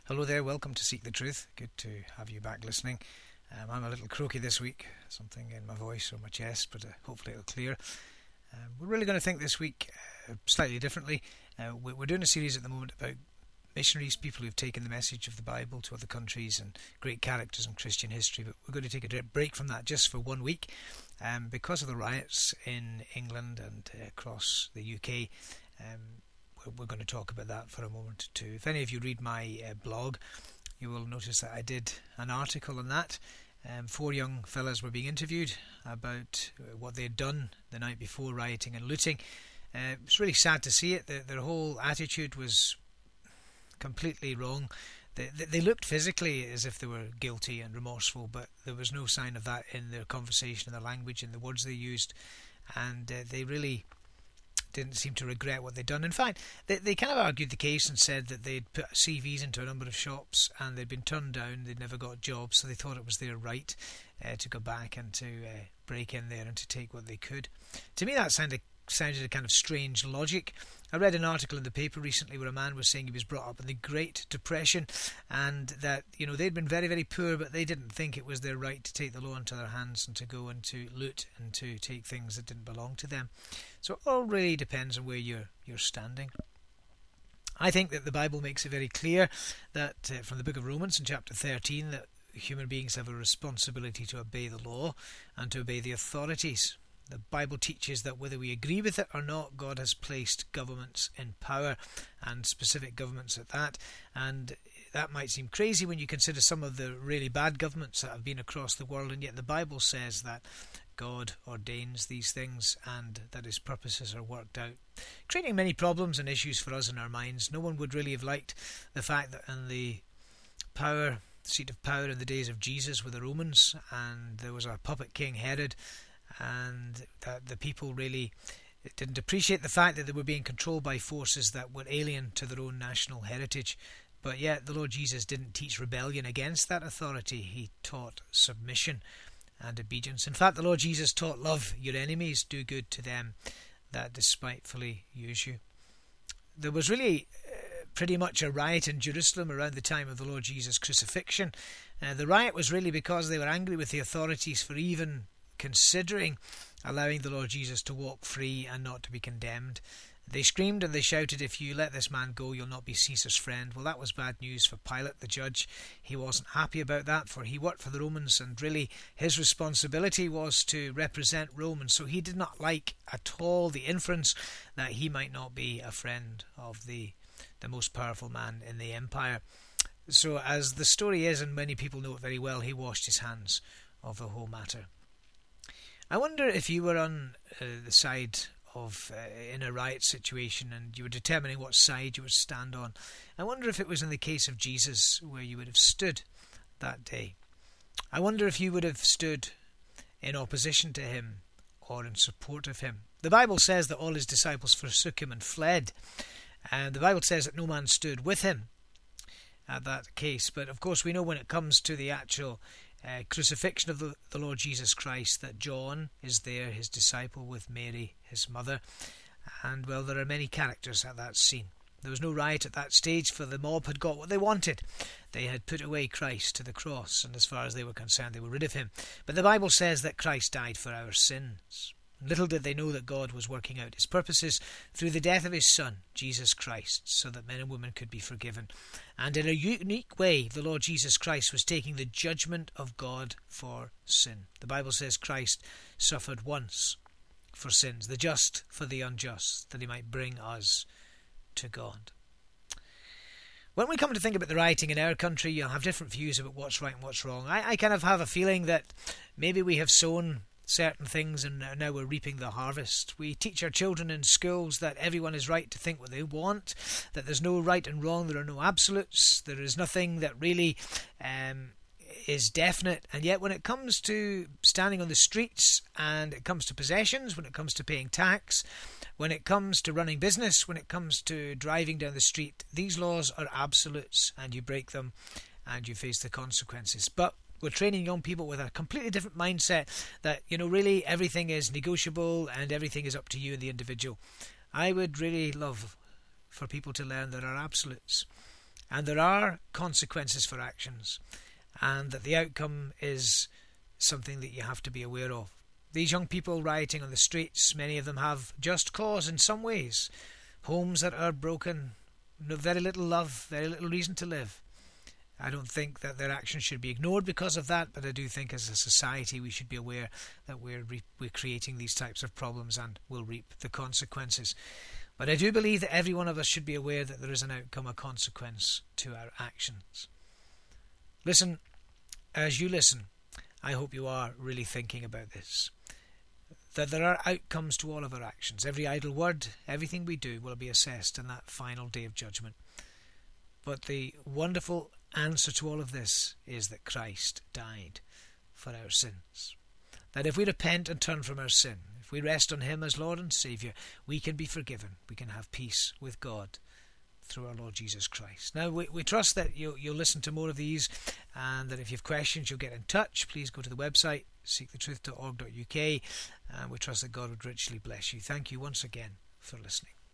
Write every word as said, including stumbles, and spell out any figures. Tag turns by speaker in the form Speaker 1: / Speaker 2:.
Speaker 1: Hello there, welcome to Seek the Truth. Good to have you back listening. Um, I'm a little croaky this week, something in my voice or my chest, but uh, hopefully it'll clear. Um, we're really going to think this week uh, slightly differently. Uh, we're doing a series at the moment about missionaries, people who've taken the message of the Bible to other countries and great characters in Christian history, but we're going to take a break from that just for one week um, because of the riots in England and uh, across the U K. Um, we're going to talk about that for a moment too. If any of you read my uh, blog, you will notice that I did an article on that. Um, four young fellas were being interviewed about uh, what they had done the night before, rioting and looting. Uh, it was really sad to see it. The, their whole attitude was completely wrong. They, they looked physically as if they were guilty and remorseful, but there was no sign of that in their conversation, in their language, in the words they used, and uh, they really didn't seem to regret what they'd done. In fact, they, they kind of argued the case and said that they'd put C Vs into a number of shops and they'd been turned down, they'd never got jobs, so they thought it was their right uh, to go back and to uh, break in there and to take what they could. To me that sounded sounded a kind of strange logic. I read an article in the paper recently where a man was saying he was brought up in the Great Depression and that, you know, they'd been very, very poor, but they didn't think it was their right to take the law into their hands and to go and to loot and to take things that didn't belong to them. So it all really depends on where you're, you're standing. I think that the Bible makes it very clear that uh, from the book of Romans in chapter thirteen that human beings have a responsibility to obey the law and to obey the authorities. The Bible teaches that whether we agree with it or not, God has placed governments in power, and specific governments at that. And that might seem crazy when you consider some of the really bad governments that have been across the world, and yet the Bible says that God ordains these things and that his purposes are worked out, creating many problems and issues for us in our minds. No one would really have liked the fact that in the power, seat of power in the days of Jesus were the Romans, and there was a puppet king, Herod, and that the people really didn't appreciate the fact that they were being controlled by forces that were alien to their own national heritage. But yet the Lord Jesus didn't teach rebellion against that authority. He taught submission and obedience. In fact, the Lord Jesus taught love your enemies, do good to them that despitefully use you. There was really uh, pretty much a riot in Jerusalem around the time of the Lord Jesus' crucifixion. Uh, the riot was really because they were angry with the authorities for even considering allowing the Lord Jesus to walk free and not to be condemned. They screamed and they shouted, "If you let this man go, you'll not be Caesar's friend." Well, that was bad news for Pilate, the judge. He wasn't happy about that, for he worked for the Romans, and really his responsibility was to represent Rome, and so he did not like at all the inference that he might not be a friend of the, the most powerful man in the empire. So as the story is, and many people know it very well, he washed his hands of the whole matter. I wonder if you were on uh, the side of uh, in a riot situation and you were determining what side you would stand on. I wonder if it was in the case of Jesus where you would have stood that day. I wonder if you would have stood in opposition to him or in support of him. The Bible says that all his disciples forsook him and fled, and the Bible says that no man stood with him at that case. But of course we know when it comes to the actual Uh, crucifixion of the, the Lord Jesus Christ that John is there, his disciple, with Mary, his mother, and well, there are many characters at that scene. There was no riot at that stage, for the mob had got what they wanted. They had put away Christ to the cross, and as far as they were concerned, they were rid of him. But the Bible says that Christ died for our sins. Little did they know that God was working out his purposes through the death of his Son, Jesus Christ, so that men and women could be forgiven. And in a unique way, the Lord Jesus Christ was taking the judgment of God for sin. The Bible says Christ suffered once for sins, the just for the unjust, that he might bring us to God. When we come to think about the rioting in our country, you'll have different views about what's right and what's wrong. I, I kind of have a feeling that maybe we have sown certain things and now we're reaping the harvest. We teach our children in schools that everyone is right to think what they want, that there's no right and wrong, there are no absolutes, there is nothing that really um, is definite. And yet when it comes to standing on the streets, and it comes to possessions, when it comes to paying tax, when it comes to running business, when it comes to driving down the street, these laws are absolutes, and you break them and you face the consequences. But we're training young people with a completely different mindset that, you know, really everything is negotiable and everything is up to you and the individual. I would really love for people to learn there are absolutes and there are consequences for actions, and that the outcome is something that you have to be aware of. These young people rioting on the streets, many of them have just cause in some ways. Homes that are broken, very little love, very little reason to live. I don't think that their actions should be ignored because of that, but I do think as a society we should be aware that we're re- we're creating these types of problems and will reap the consequences. But I do believe that every one of us should be aware that there is an outcome, a consequence to our actions. Listen, as you listen, I hope you are really thinking about this. That there are outcomes to all of our actions. Every idle word, everything we do will be assessed in that final day of judgment. But the wonderful answer to all of this is that Christ died for our sins. That if we repent and turn from our sin, if we rest on Him as Lord and Saviour, we can be forgiven. We can have peace with God through our Lord Jesus Christ. Now, we, we trust that you, you'll listen to more of these, and that if you have questions, you'll get in touch. Please go to the website, seek the truth dot org dot U K, and we trust that God would richly bless you. Thank you once again for listening.